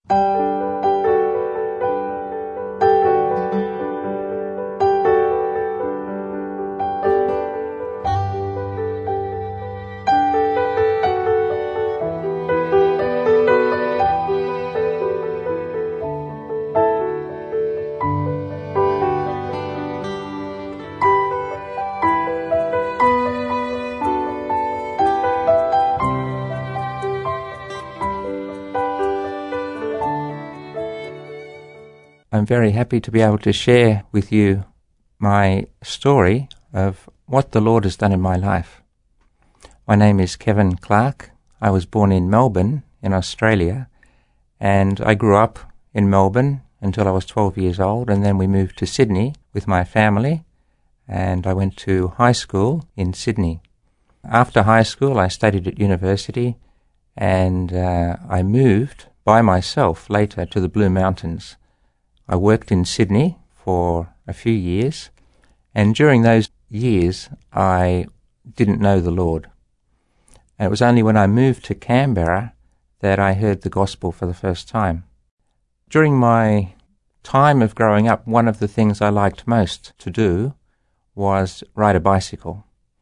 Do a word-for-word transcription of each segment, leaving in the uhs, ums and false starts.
I'm very happy to be able to share with you my story of what the Lord has done in my life. My name is Kevin Clark. I was born in Melbourne, in Australia, and I grew up in Melbourne until I was twelve years old, and then we moved to Sydney with my family, and I went to high school in Sydney. After high school, I studied at university, and uh, I moved by myself later to the Blue Mountains. I worked in Sydney for a few years, and during those years I didn't know the Lord. And it was only when I moved to Canberra that I heard the gospel for the first time. During my time of growing up, one of the things I liked most to do was ride a bicycle.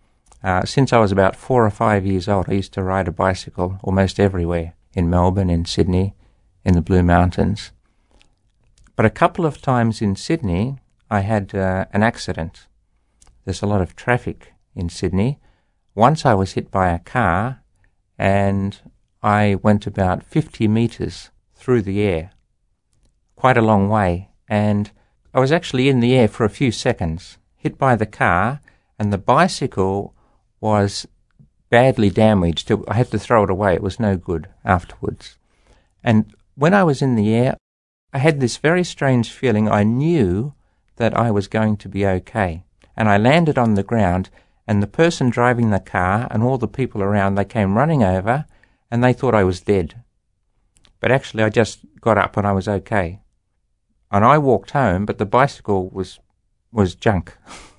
Uh, since I was about four or five years old, I used to ride a bicycle almost everywhere, in Melbourne, in Sydney, in the Blue Mountains. But a couple of times in Sydney, I had uh, an accident. There's a lot of traffic in Sydney. Once I was hit by a car, and I went about fifty metres through the air, quite a long way, and I was actually in the air for a few seconds, hit by the car, and the bicycle was badly damaged. I had to throw it away. It was no good afterwards. And when I was in the air, I had this very strange feeling. I knew that I was going to be okay. And I landed on the ground, and the person driving the car and all the people around, they came running over, and they thought I was dead. But actually I just got up and I was okay. And I walked home, but the bicycle was was junk.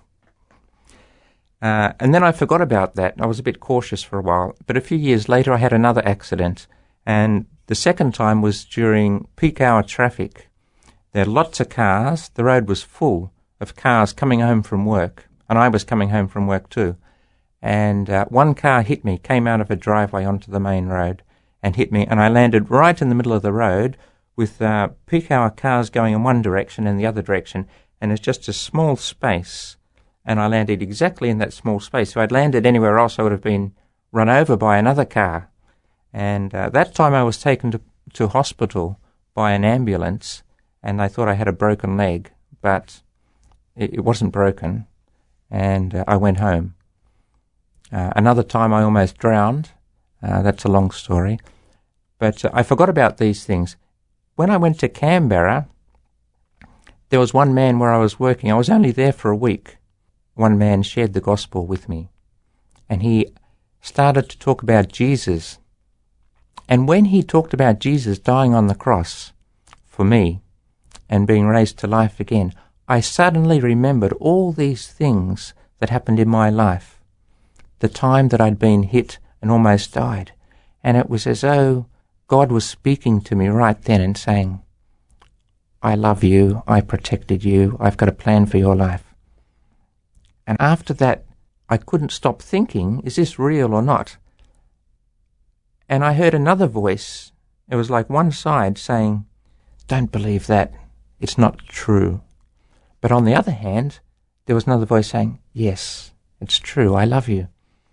uh, and then I forgot about that. I was a bit cautious for a while. But a few years later I had another accident, and the second time was during peak hour traffic. There were lots of cars. The road was full of cars coming home from work, and I was coming home from work too. And uh, one car hit me, came out of a driveway onto the main road and hit me, and I landed right in the middle of the road with uh, peak hour cars going in one direction and the other direction, and it's just a small space, and I landed exactly in that small space. If I'd landed anywhere else, I would have been run over by another car. And uh, that time I was taken to, to hospital by an ambulance, and they thought I had a broken leg, but it, it wasn't broken, and uh, I went home. Uh, another time I almost drowned. Uh, that's a long story. But uh, I forgot about these things. When I went to Canberra, there was one man where I was working. I was only there for a week. One man shared the gospel with me, and he started to talk about Jesus. And when he talked about Jesus dying on the cross for me and being raised to life again, I suddenly remembered all these things that happened in my life. The time that I'd been hit and almost died. And it was as though God was speaking to me right then and saying, I love you, I protected you, I've got a plan for your life. And after that, I couldn't stop thinking, is this real or not? And I heard another voice. It was like one side saying, don't believe that, it's not true. But on the other hand, there was another voice saying, yes, it's true, I love you.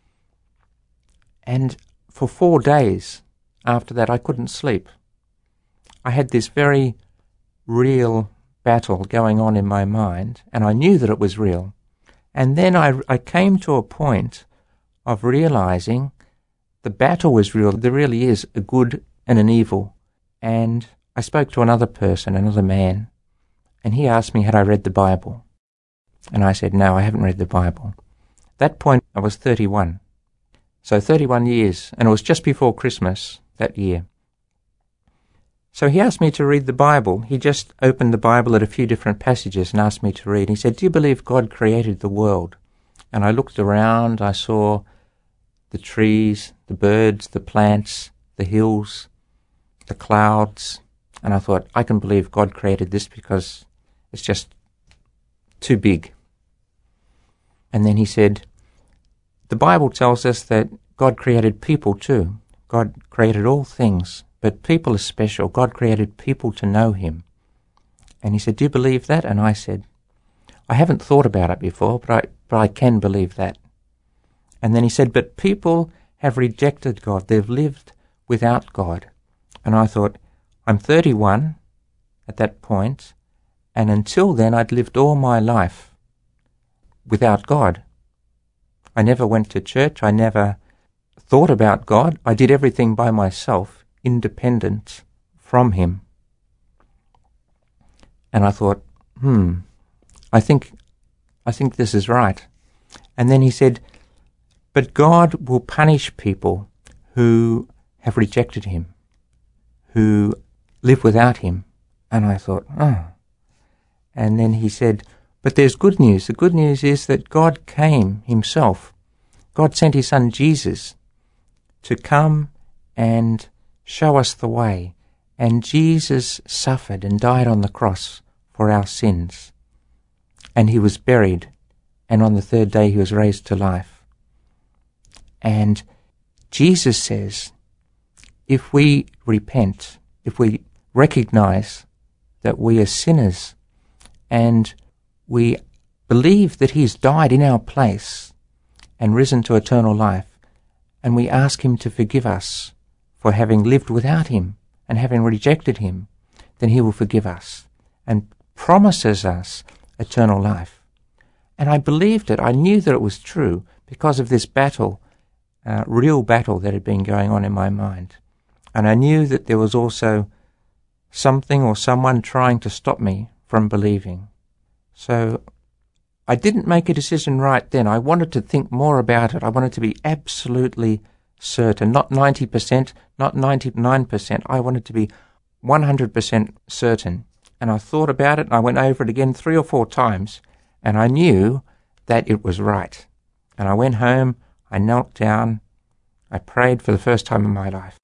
And for four days after that, I couldn't sleep. I had this very real battle going on in my mind, and I knew that it was real. And then I, I came to a point of realizing the battle was real. There really is a good and an evil. And I spoke to another person, another man, and he asked me, had I read the Bible? And I said, no, I haven't read the Bible. At that point, I was thirty-one. So thirty-one years, and it was just before Christmas that year. So he asked me to read the Bible. He just opened the Bible at a few different passages and asked me to read. He said, do you believe God created the world? And I looked around, I saw the trees, the birds, the plants, the hills, the clouds, And I thought, I can believe God created this because it's just too big. And then he said, the Bible tells us that God created people too. God created all things, but people are special. God created people to know him. And he said, do you believe that? And I said, I haven't thought about it before, but I, but I can believe that. And then he said, but people have rejected God. They've lived without God. And I thought, I'm thirty-one at that point, and until then I'd lived all my life without God. I never went to church. I never thought about God. I did everything by myself, independent from him. And I thought, hmm, I think, I think this is right. And then he said, but God will punish people who have rejected him, who live without him. And I thought, oh. And then he said, but there's good news. The good news is that God came himself. God sent his son Jesus to come and show us the way. And Jesus suffered and died on the cross for our sins. And he was buried. And on the third day he was raised to life. And Jesus says, if we repent, if we recognize that we are sinners and we believe that he's died in our place and risen to eternal life, and we ask him to forgive us for having lived without him and having rejected him, then he will forgive us and promises us eternal life. And I believed it. I knew that it was true because of this battle, uh, real battle that had been going on in my mind. And I knew that there was also something or someone trying to stop me from believing. So I didn't make a decision right then. I wanted to think more about it. I wanted to be absolutely certain, not ninety percent, not ninety-nine percent. I wanted to be one hundred percent certain. And I thought about it, and I went over it again three or four times, and I knew that it was right. And I went home, I knelt down, I prayed for the first time in my life.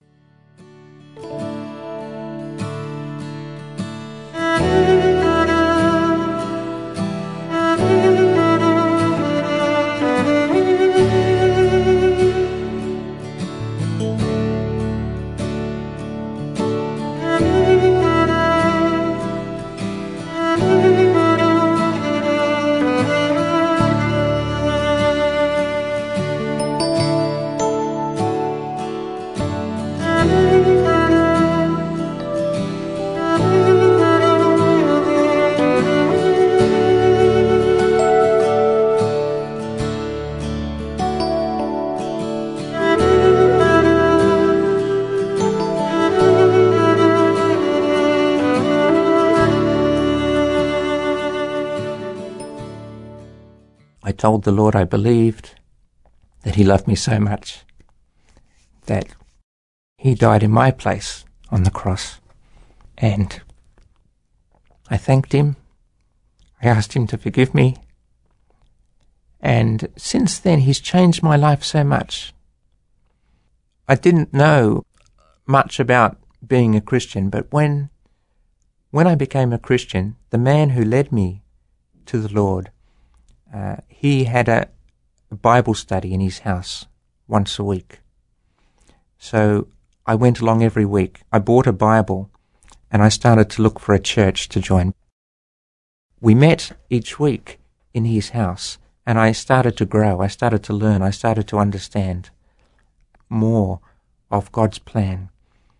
I told the Lord I believed that he loved me so much that he died in my place on the cross. And I thanked him. I asked him to forgive me. And since then, he's changed my life so much. I didn't know much about being a Christian, but when, when I became a Christian, the man who led me to the Lord, Uh, he had a, a Bible study in his house once a week. So I went along every week. I bought a Bible and I started to look for a church to join. We met each week in his house and I started to grow. I started to learn. I started to understand more of God's plan.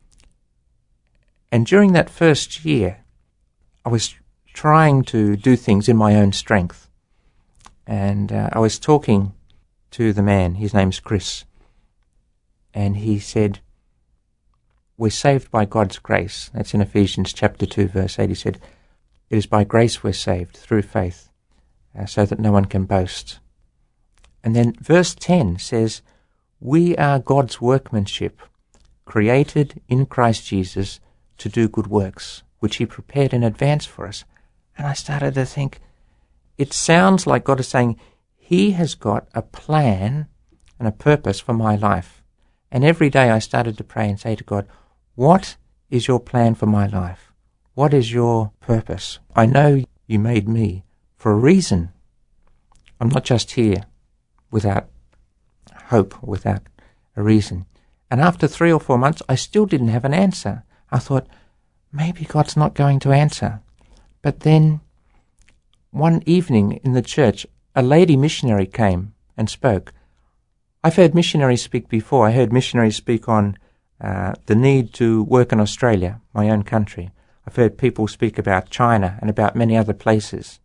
And during that first year, I was trying to do things in my own strength. And uh, I was talking to the man, his name's Chris, and he said, we're saved by God's grace. That's in Ephesians chapter two, verse eight. He said, it is by grace we're saved, through faith, uh, so that no one can boast. And then verse ten says, we are God's workmanship, created in Christ Jesus to do good works, which he prepared in advance for us. And I started to think, it sounds like God is saying, he has got a plan and a purpose for my life. And every day I started to pray and say to God, what is your plan for my life? what is your purpose? I know you made me for a reason. I'm not just here without hope, without a reason. And after three or four months, I still didn't have an answer. I thought, maybe God's not going to answer. But then one evening in the church, a lady missionary came and spoke. I've heard missionaries speak before. I heard missionaries speak on uh, the need to work in Australia, my own country. I've heard people speak about China and about many other places.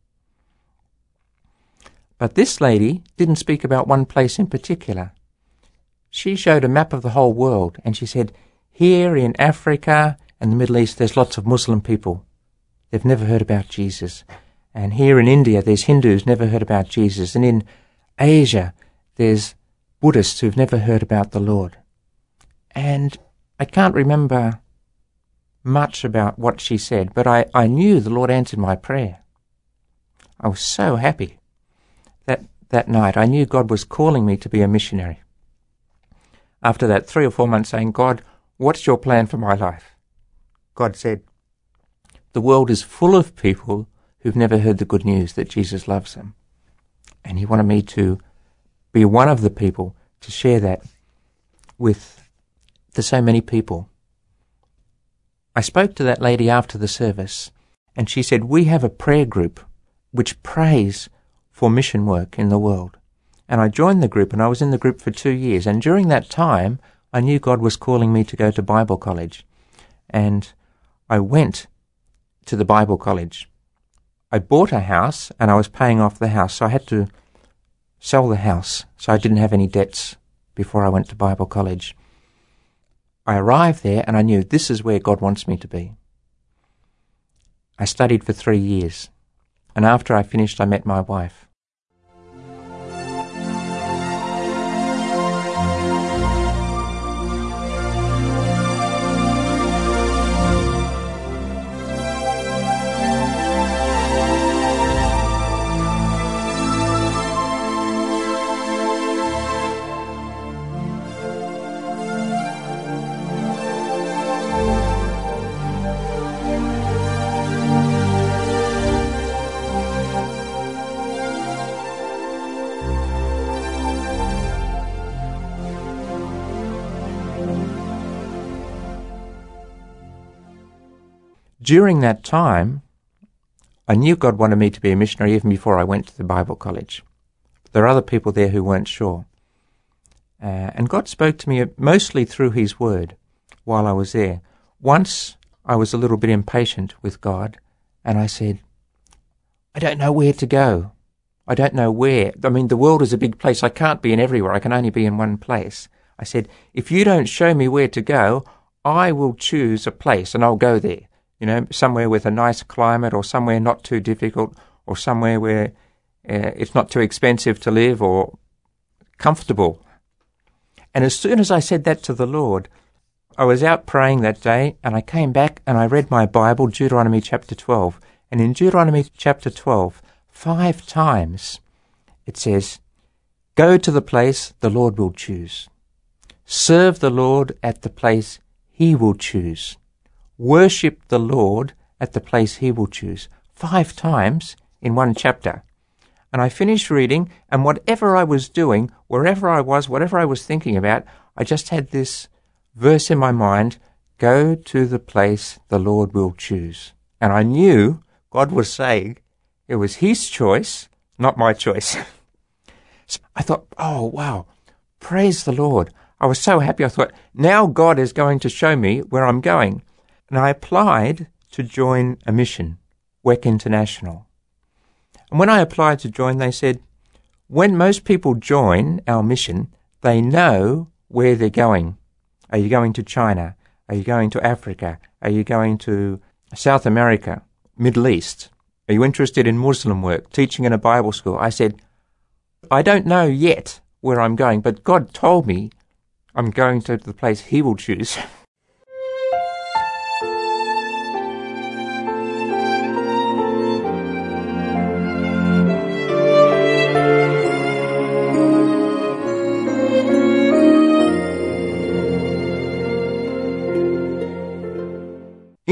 But this lady didn't speak about one place in particular. She showed a map of the whole world, and she said, here in Africa and the Middle East, there's lots of Muslim people. They've never heard about Jesus. And here in India, there's Hindus never heard about Jesus. And in Asia, there's Buddhists who've never heard about the Lord. And I can't remember much about what she said, but I, I knew the Lord answered my prayer. I was so happy that that night. I knew God was calling me to be a missionary. After that three or four months saying, God, what's your plan for my life? God said, the world is full of people who've never heard the good news that Jesus loves them. And he wanted me to be one of the people to share that with the so many people. I spoke to that lady after the service, and she said, we have a prayer group which prays for mission work in the world. And I joined the group, and I was in the group for two years. And during that time, I knew God was calling me to go to Bible college. And I went to the Bible college. I bought a house, and I was paying off the house, so I had to sell the house, so I didn't have any debts before I went to Bible college. I arrived there, and I knew this is where God wants me to be. I studied for three years, and after I finished, I met my wife. During that time, I knew God wanted me to be a missionary even before I went to the Bible college. There are other people there who weren't sure. Uh, and God spoke to me mostly through his word while I was there. Once I was a little bit impatient with God, and I said, I don't know where to go. I don't know where. I mean, the world is a big place. I can't be in everywhere. I can only be in one place. I said, if you don't show me where to go, I will choose a place and I'll go there. You know, somewhere with a nice climate, or somewhere not too difficult, or somewhere where uh, it's not too expensive to live or comfortable. And as soon as I said that to the Lord, I was out praying that day, and I came back and I read my Bible, Deuteronomy chapter twelve. And in Deuteronomy chapter twelve, five times it says, go to the place the Lord will choose. Serve the Lord at the place he will choose. Worship the Lord at the place he will choose. Five times in one chapter. And I finished reading, and whatever I was doing, wherever I was, whatever I was thinking about, I just had this verse in my mind, go to the place the Lord will choose. And I knew God was saying it was his choice, not my choice. So I thought, oh, wow, praise the Lord. I was so happy. I thought, now God is going to show me where I'm going. And I applied to join a mission, W E C International. And when I applied to join, they said, when most people join our mission, they know where they're going. Are you going to China? Are you going to Africa? Are you going to South America, Middle East? Are you interested in Muslim work, teaching in a Bible school? I said, I don't know yet where I'm going, but God told me I'm going to the place he will choose.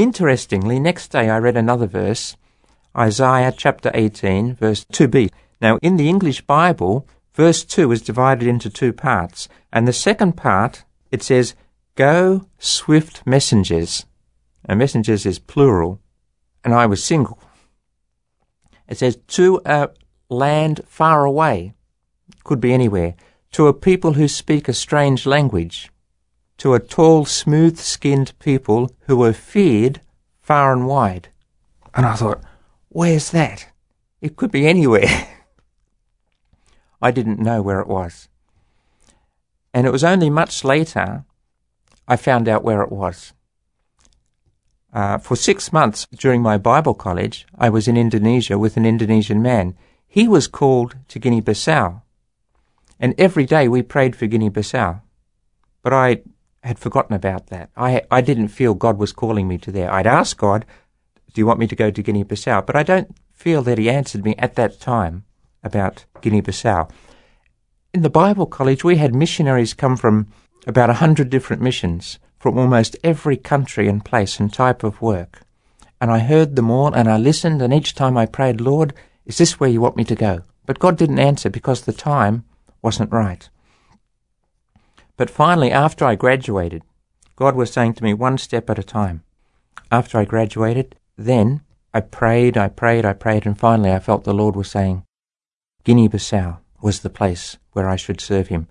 interestingly, next day I read another verse, Isaiah chapter eighteen, verse two b. Now, in the English Bible, verse two is divided into two parts, and the second part, it says, "Go, swift messengers." And messengers is plural, and I was single. It says, "To a land far away," could be anywhere, "to a people who speak a strange language, to a tall, smooth-skinned people who were feared far and wide." And I thought, where's that? It could be anywhere. I didn't know where it was. And it was only much later I found out where it was. Uh, for six months during my Bible college, I was in Indonesia with an Indonesian man. He was called to Guinea-Bissau. And every day we prayed for Guinea-Bissau. But I had forgotten about that. I, I didn't feel God was calling me to there. I'd asked God, "Do you want me to go to Guinea-Bissau?" But I don't feel that he answered me at that time about Guinea-Bissau. In the Bible college, we had missionaries come from about a hundred different missions, from almost every country and place and type of work. And I heard them all, and I listened, and each time I prayed, "Lord, is this where you want me to go?" But God didn't answer because the time wasn't right. But finally, after I graduated, God was saying to me one step at a time. After I graduated, then I prayed, I prayed, I prayed, and finally I felt the Lord was saying Guinea-Bissau was the place where I should serve him.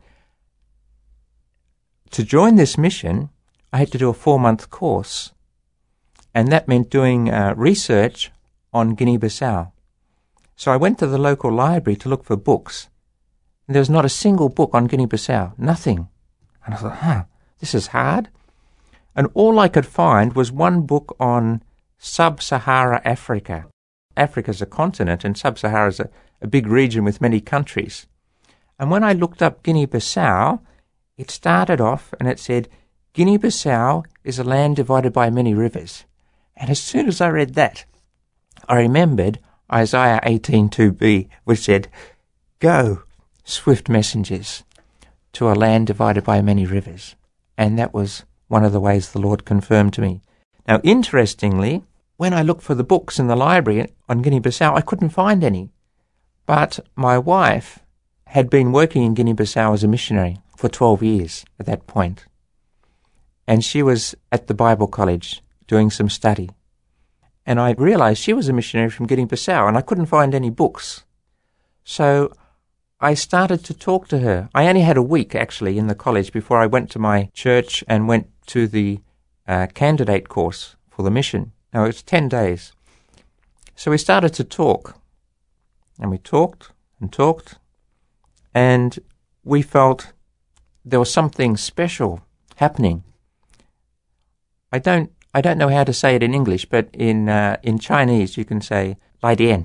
To join this mission, I had to do a four-month course, and that meant doing uh, research on Guinea-Bissau. So I went to the local library to look for books, and there was not a single book on Guinea-Bissau, nothing. And I thought, huh, this is hard. And all I could find was one book on Sub-Sahara Africa. Africa's a continent, and Sub-Sahara is a, a big region with many countries. And when I looked up Guinea-Bissau, it started off and it said, Guinea-Bissau is a land divided by many rivers. And as soon as I read that, I remembered Isaiah eighteen two b, which said, "Go, swift messengers, to a land divided by many rivers." And that was one of the ways the Lord confirmed to me. Now, interestingly, when I looked for the books in the library on Guinea-Bissau, I couldn't find any. But my wife had been working in Guinea-Bissau as a missionary for twelve years at that point. And she was at the Bible college doing some study. And I realized she was a missionary from Guinea-Bissau, and I couldn't find any books. So I started to talk to her. I only had a week, actually, in the college before I went to my church and went to the uh, candidate course for the mission. Now, it was ten days. So we started to talk. And we talked and talked. And we felt there was something special happening. I don't I don't know how to say it in English, but in uh, in Chinese you can say Lai Dian.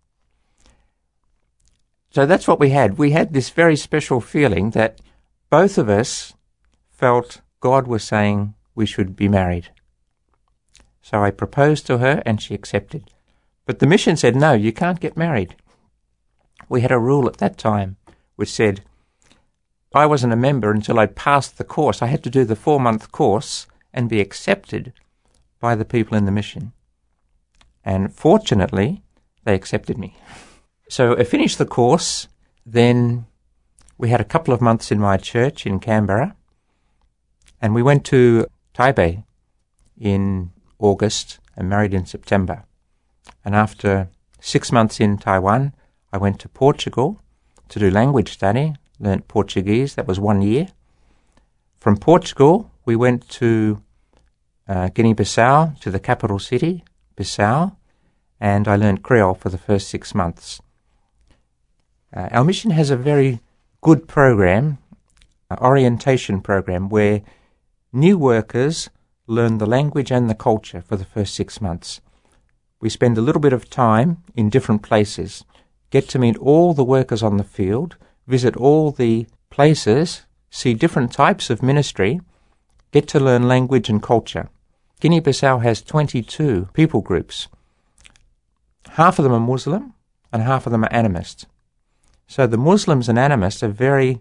So that's what we had. We had this very special feeling that both of us felt God was saying we should be married. So I proposed to her and she accepted. But the mission said, no, you can't get married. We had a rule at that time which said I wasn't a member until I'd passed the course. I had to do the four-month course and be accepted by the people in the mission. And fortunately, they accepted me. So I finished the course. Then we had a couple of months in my church in Canberra. And we went to Taipei in August and married in September. And after six months in Taiwan, I went to Portugal to do language study, learnt Portuguese. That was one year. From Portugal, we went to uh, Guinea-Bissau, to the capital city, Bissau, and I learnt Creole for the first six months. Uh, our mission has a very good program, uh, orientation program, where new workers learn the language and the culture for the first six months. We spend a little bit of time in different places, get to meet all the workers on the field, visit all the places, see different types of ministry, get to learn language and culture. Guinea-Bissau has twenty-two people groups. Half of them are Muslim and half of them are animists. So the Muslims and animists are very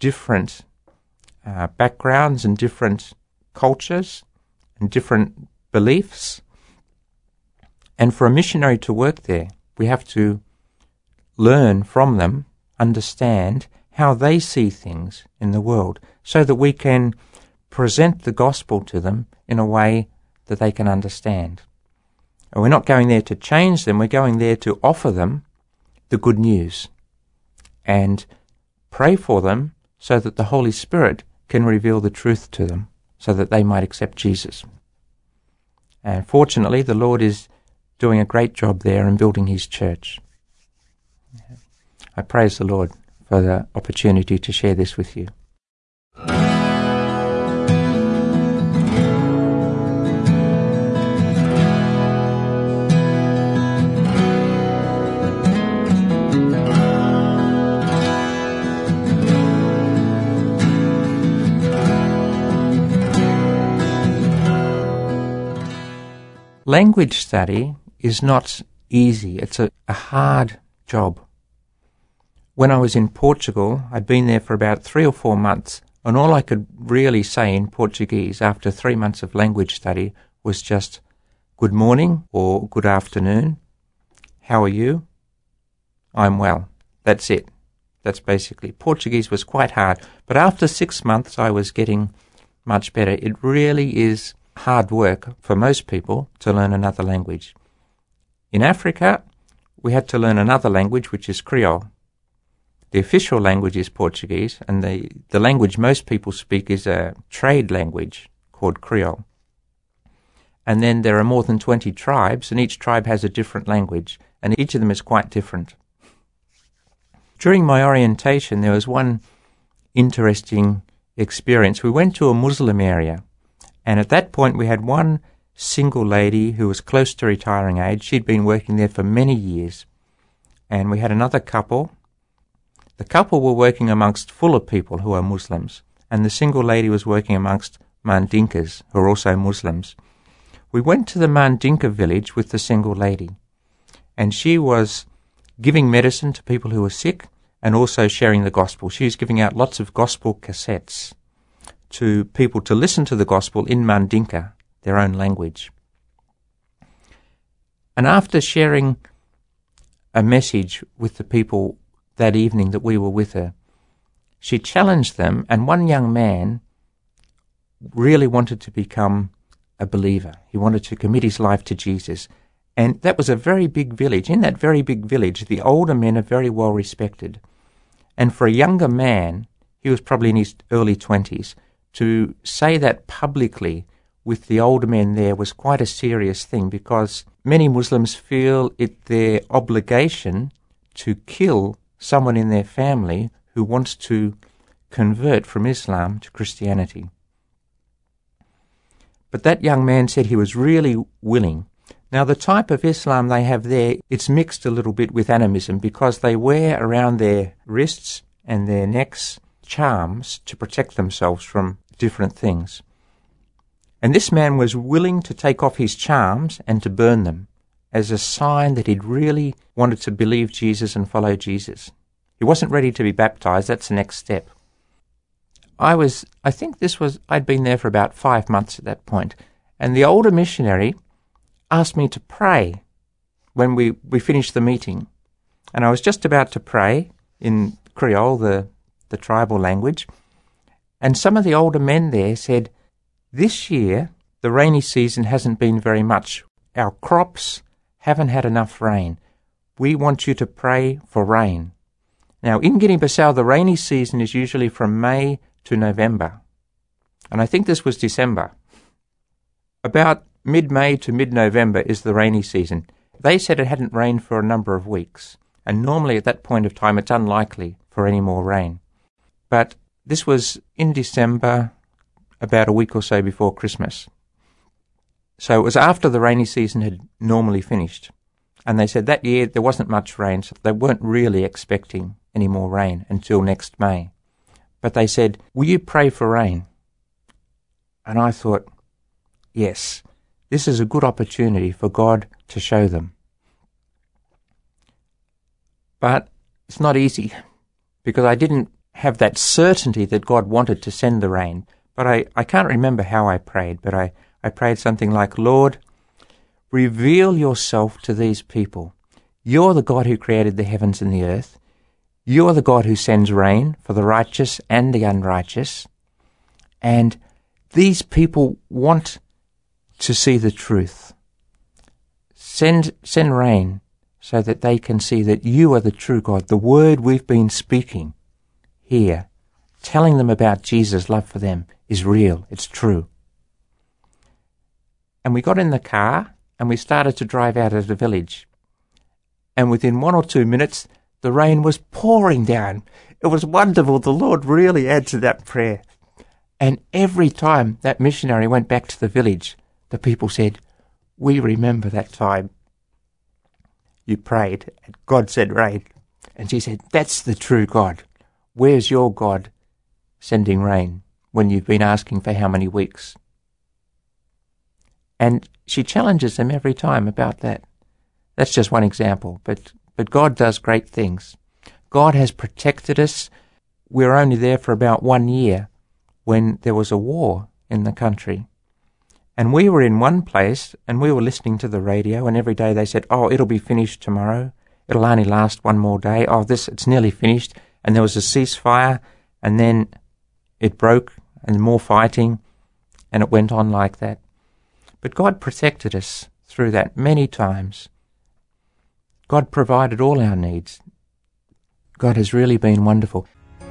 different uh, backgrounds and different cultures and different beliefs. And for a missionary to work there, we have to learn from them, understand how they see things in the world, so that we can present the gospel to them in a way that they can understand. And we're not going there to change them, we're going there to offer them the good news and pray for them so that the Holy Spirit can reveal the truth to them so that they might accept Jesus. And fortunately, the Lord is doing a great job there in building his church. I praise the Lord for the opportunity to share this with you. Language study is not easy. It's a, a hard job. When I was in Portugal, I'd been there for about three or four months, and all I could really say in Portuguese after three months of language study was just good morning or good afternoon. How are you? I'm well. That's it. That's basically. Portuguese was quite hard, but after six months I was getting much better. It really is hard work for most people to learn another language. In Africa, we had to learn another language, which is Creole. The official language is Portuguese, and the, the language most people speak is a trade language called Creole. And then there are more than twenty tribes, and each tribe has a different language, and each of them is quite different. During my orientation, there was one interesting experience. We went to a Muslim area, and at that point we had one single lady who was close to retiring age. She'd been working there for many years. And we had another couple. The couple were working amongst full of people who are Muslims, and the single lady was working amongst Mandinkas, who are also Muslims. We went to the Mandinka village with the single lady, and she was giving medicine to people who were sick and also sharing the gospel. She was giving out lots of gospel cassettes to people to listen to the gospel in Mandinka, their own language. And after sharing a message with the people that evening that we were with her, she challenged them, and one young man really wanted to become a believer. He wanted to commit his life to Jesus. And that was a very big village. In that very big village, the older men are very well respected. And for a younger man, he was probably in his early twenties, to say that publicly with the older men there was quite a serious thing, because many Muslims feel it their obligation to kill someone in their family who wants to convert from Islam to Christianity. But that young man said he was really willing. Now, the type of Islam they have there, it's mixed a little bit with animism, because they wear around their wrists and their necks charms to protect themselves from different things. And this man was willing to take off his charms and to burn them as a sign that he'd really wanted to believe Jesus and follow Jesus. He wasn't ready to be baptized. That's the next step. I was, I think this was, I'd been there for about five months at that point, and the older missionary asked me to pray when we, we finished the meeting. And I was just about to pray in Creole, the, the tribal language, and some of the older men there said, "This year, the rainy season hasn't been very much. Our crops haven't had enough rain. We want you to pray for rain." Now, in Guinea-Bissau, the rainy season is usually from May to November. And I think this was December. About mid-May to mid-November is the rainy season. They said it hadn't rained for a number of weeks. And normally at that point of time, it's unlikely for any more rain. But this was in December, about a week or so before Christmas. So it was after the rainy season had normally finished. And they said that year there wasn't much rain, so they weren't really expecting any more rain until next May. But they said, "Will you pray for rain?" And I thought, yes, this is a good opportunity for God to show them. But it's not easy, because I didn't have that certainty that God wanted to send the rain. But I, I can't remember how I prayed, but I, I prayed something like, Lord, reveal yourself to these people. You're the God who created the heavens and the earth. You're the God who sends rain for the righteous and the unrighteous. And these people want to see the truth. Send, send rain so that they can see that you are the true God, the word we've been speaking here, telling them about Jesus' love for them is real, it's true. And we got in the car and we started to drive out of the village. And within one or two minutes, the rain was pouring down. It was wonderful. The Lord really answered that prayer. And every time that missionary went back to the village, the people said, we remember that time you prayed and God sent rain. And she said, that's the true God. Where's your God sending rain when you've been asking for how many weeks? And she challenges them every time about that. That's just one example, but, but God does great things. God has protected us. We were only there for about one year when there was a war in the country. And we were in one place and we were listening to the radio, and every day they said, oh, it'll be finished tomorrow. It'll only last one more day. Oh, this, it's nearly finished. And there was a ceasefire, and then it broke and more fighting, and it went on like that. But God protected us through that many times. God provided all our needs. God has really been wonderful.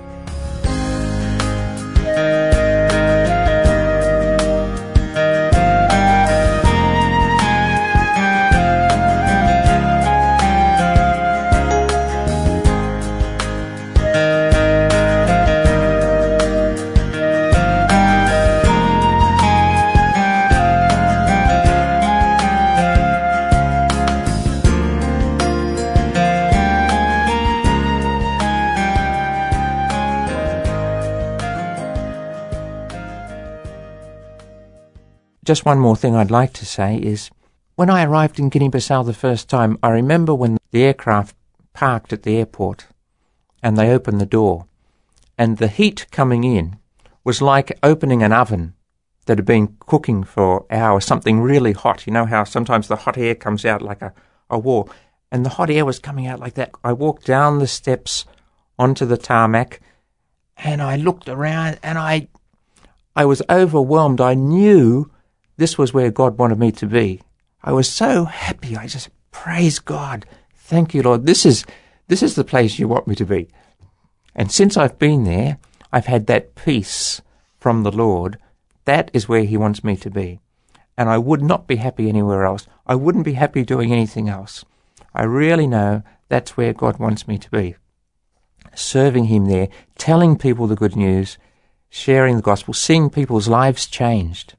Just one more thing I'd like to say is, when I arrived in Guinea-Bissau the first time, I remember when the aircraft parked at the airport and they opened the door, and the heat coming in was like opening an oven that had been cooking for hours, something really hot. You know how sometimes the hot air comes out like a, a wall, and the hot air was coming out like that. I walked down the steps onto the tarmac and I looked around and I, I was overwhelmed. I knew this was where God wanted me to be. I was so happy. I just praise God. Thank you, Lord. This is this is the place you want me to be. And since I've been there, I've had that peace from the Lord. That is where he wants me to be. And I would not be happy anywhere else. I wouldn't be happy doing anything else. I really know that's where God wants me to be. Serving him there, telling people the good news, sharing the gospel, seeing people's lives changed.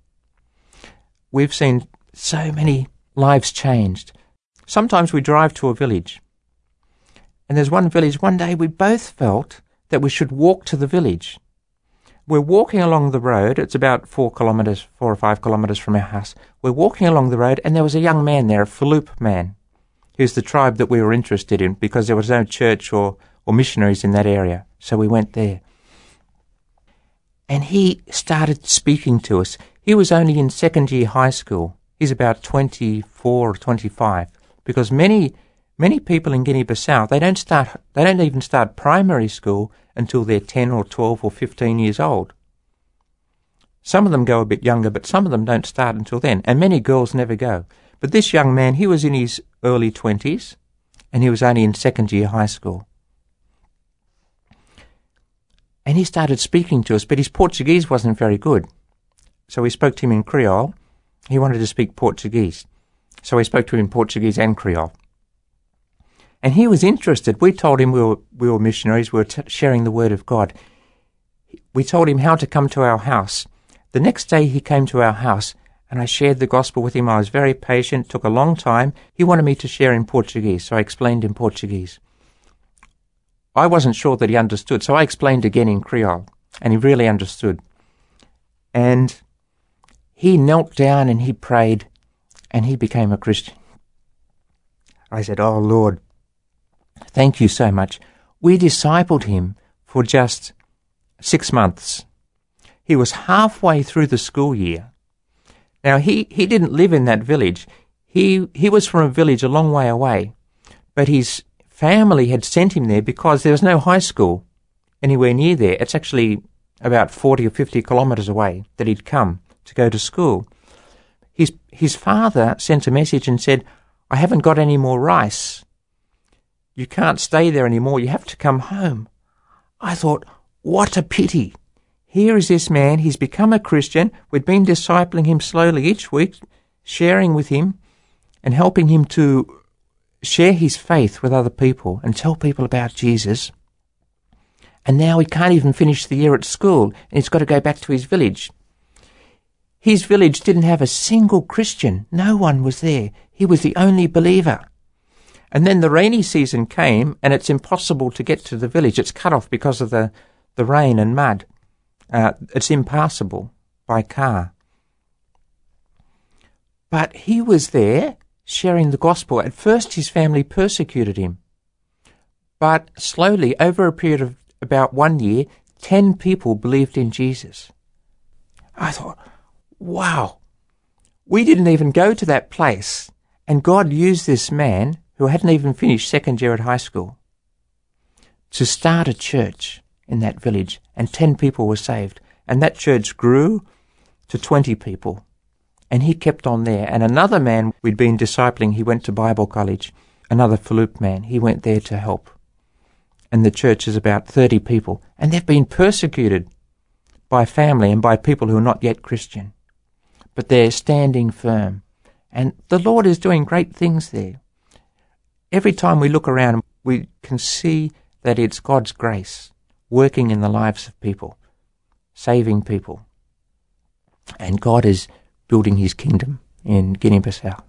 We've seen so many lives changed. Sometimes we drive to a village, and there's one village, one day we both felt that we should walk to the village. We're walking along the road, it's about four kilometres, four or five kilometres from our house. We're walking along the road, and there was a young man there, a Falup man, who's the tribe that we were interested in, because there was no church or, or missionaries in that area, so we went there. And he started speaking to us. He was only in second year high school. He's about twenty-four or twenty-five, because many many people in Guinea-Bissau, they don't start they don't even start primary school until they're ten or twelve or fifteen years old. Some of them go a bit younger, but some of them don't start until then, and many girls never go. But this young man, he was in his early twenties, and he was only in second year high school. And he started speaking to us, but his Portuguese wasn't very good. So we spoke to him in Creole. He wanted to speak Portuguese. So we spoke to him in Portuguese and Creole. And he was interested. We told him we were, we were missionaries. We were t- sharing the word of God. We told him how to come to our house. The next day he came to our house, and I shared the gospel with him. I was very patient. It took a long time. He wanted me to share in Portuguese, so I explained in Portuguese. I wasn't sure that he understood, so I explained again in Creole, and he really understood. And he knelt down and he prayed, and he became a Christian. I said, oh, Lord, thank you so much. We discipled him for just six months. He was halfway through the school year. Now, he, he didn't live in that village. He, he was from a village a long way away, but his family had sent him there because there was no high school anywhere near there. It's actually about forty or fifty kilometres away that he'd come to go to school. His, his father sent a message and said, I haven't got any more rice. You can't stay there anymore. You have to come home. I thought, what a pity. Here is this man. He's become a Christian. We'd been discipling him slowly each week, sharing with him and helping him to share his faith with other people and tell people about Jesus. And now he can't even finish the year at school, and he's got to go back to his village. His village didn't have a single Christian. No one was there. He was the only believer. And then the rainy season came, and it's impossible to get to the village. It's cut off because of the, the rain and mud. Uh, it's impassable by car. But he was there sharing the gospel. At first, his family persecuted him. But slowly, over a period of about one year, ten people believed in Jesus. I thought, wow, we didn't even go to that place, and God used this man who hadn't even finished second year at high school to start a church in that village, and ten people were saved. And that church grew to twenty people, and he kept on there. And another man we'd been discipling, he went to Bible college, another Philip man, he went there to help. And the church is about thirty people, and they've been persecuted by family and by people who are not yet Christian. But they're standing firm, and the Lord is doing great things there. Every time we look around, we can see that it's God's grace working in the lives of people, saving people. And God is building his kingdom in Guinea-Bissau.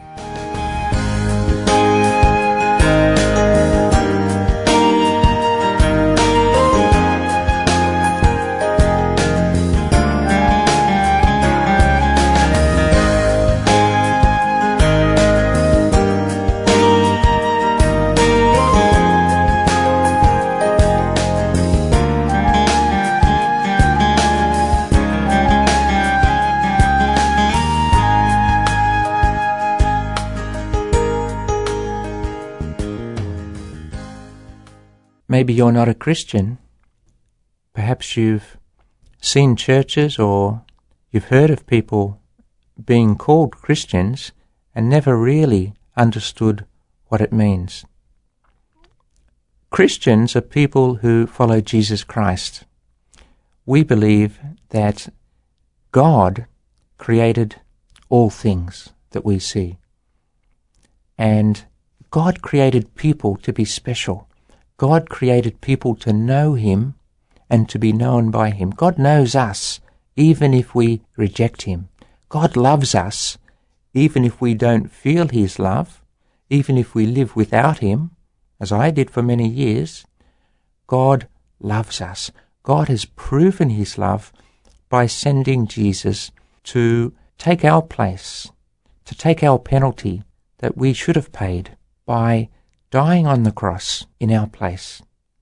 Maybe you're not a Christian. Perhaps you've seen churches, or you've heard of people being called Christians and never really understood what it means. Christians are people who follow Jesus Christ. We believe that God created all things that we see. And God created people to be special. God created people to know him and to be known by him. God knows us even if we reject him. God loves us even if we don't feel his love, even if we live without him, as I did for many years. God loves us. God has proven his love by sending Jesus to take our place, to take our penalty that we should have paid by dying on the cross in our place.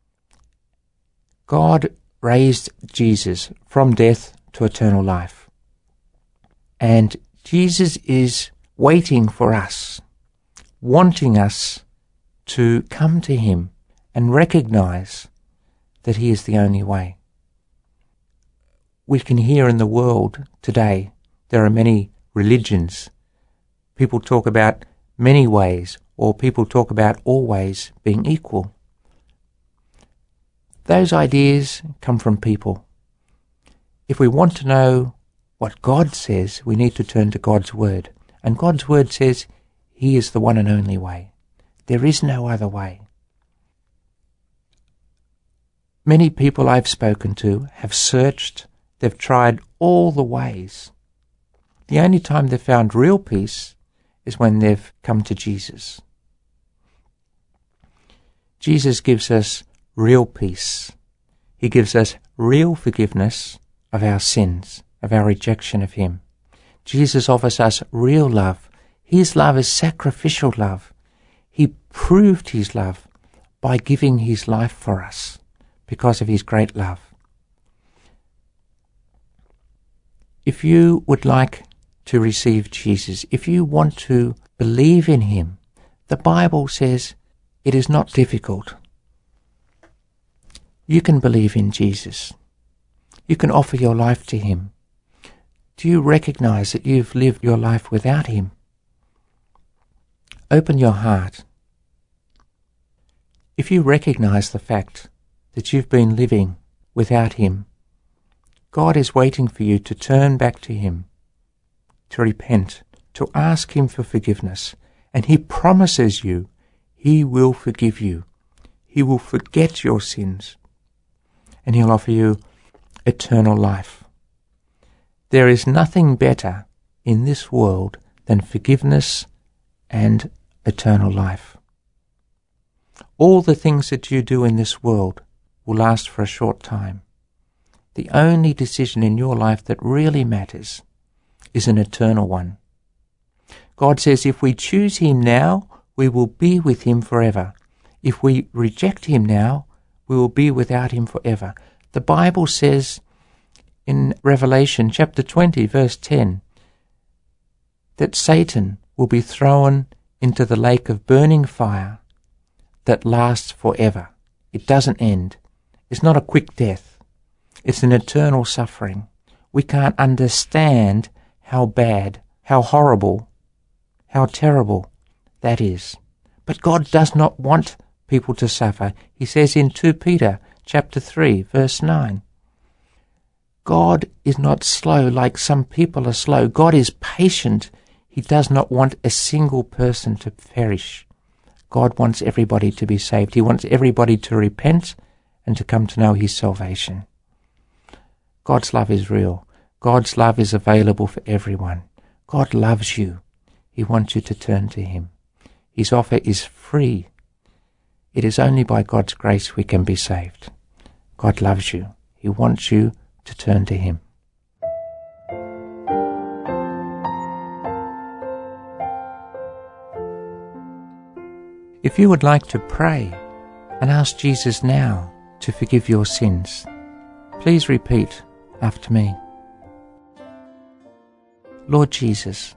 God raised Jesus from death to eternal life. And Jesus is waiting for us, wanting us to come to him and recognize that he is the only way. We can hear in the world today, there are many religions. People talk about many ways, or people talk about all ways being equal. Those ideas come from people. If we want to know what God says, we need to turn to God's Word. And God's Word says he is the one and only way. There is no other way. Many people I've spoken to have searched, they've tried all the ways. The only time they've found real peace is when they've come to Jesus. Jesus gives us real peace. He gives us real forgiveness of our sins, of our rejection of him. Jesus offers us real love. His love is sacrificial love. He proved his love by giving his life for us because of his great love. If you would like to receive Jesus, if you want to believe in him, the Bible says it is not difficult. You can believe in Jesus. You can offer your life to him. Do you recognize that you've lived your life without him? Open your heart. If you recognize the fact that you've been living without him, God is waiting for you to turn back to him, to repent, to ask him for forgiveness, and he promises you he will forgive you. He will forget your sins, and he'll offer you eternal life. There is nothing better in this world than forgiveness and eternal life. All the things that you do in this world will last for a short time. The only decision in your life that really matters is an eternal one. God says if we choose him now, we will be with him forever. If we reject him now, we will be without him forever. The Bible says in Revelation chapter twenty, verse ten, that Satan will be thrown into the lake of burning fire that lasts forever. It doesn't end. It's not a quick death. It's an eternal suffering. We can't understand how bad, how horrible, how terrible that is. But God does not want people to suffer. He says in Second Peter chapter three, verse nine, God is not slow like some people are slow. God is patient. He does not want a single person to perish. God wants everybody to be saved. He wants everybody to repent and to come to know his salvation. God's love is real. God's love is available for everyone. God loves you. He wants you to turn to him. His offer is free. It is only by God's grace we can be saved. God loves you. He wants you to turn to him. If you would like to pray and ask Jesus now to forgive your sins, please repeat after me. Lord Jesus,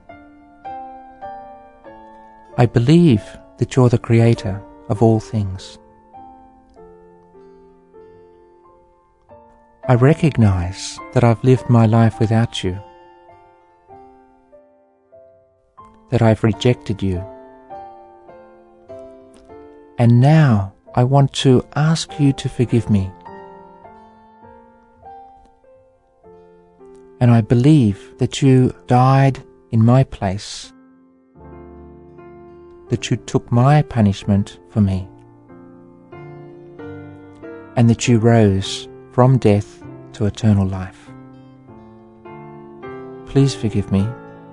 I believe that you're the creator of all things. I recognize that I've lived my life without you, that I've rejected you. And now I want to ask you to forgive me. And I believe that you died in my place, that you took my punishment for me, and that you rose from death to eternal life. Please forgive me.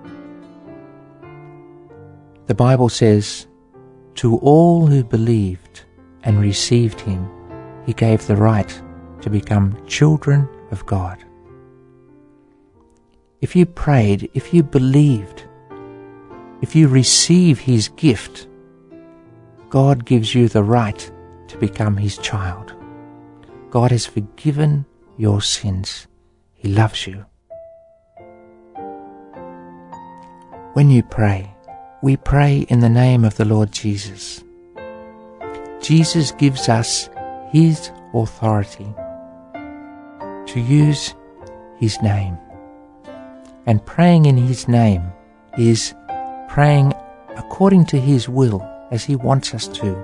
The Bible says, to all who believed and received him, he gave the right to become children of God. If you prayed, if you believed, if you receive his gift, God gives you the right to become his child. God has forgiven your sins. He loves you. When you pray, we pray in the name of the Lord Jesus. Jesus gives us his authority to use his name. And praying in his name is praying according to his will, as he wants us to.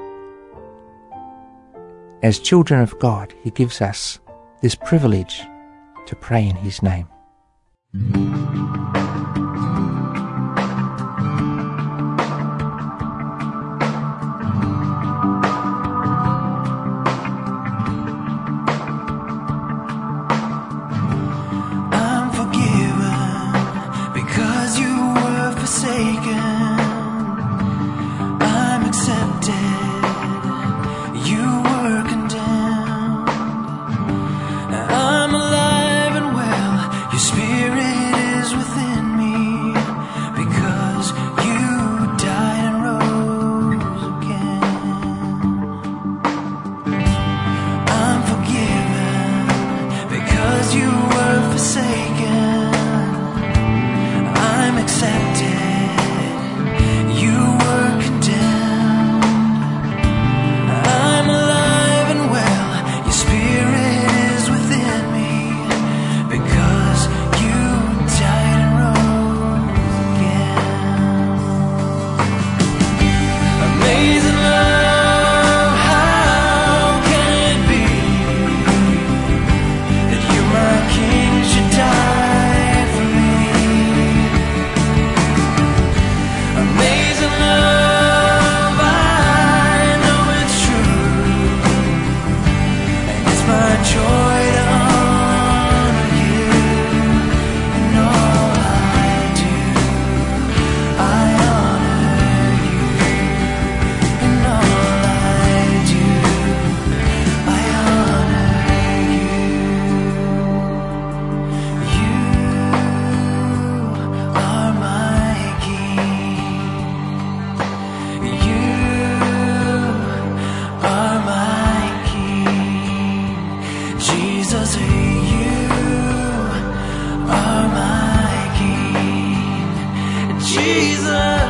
As children of God, he gives us this privilege to pray in his name. Spirit is within.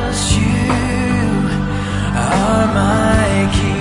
'cause you are my King.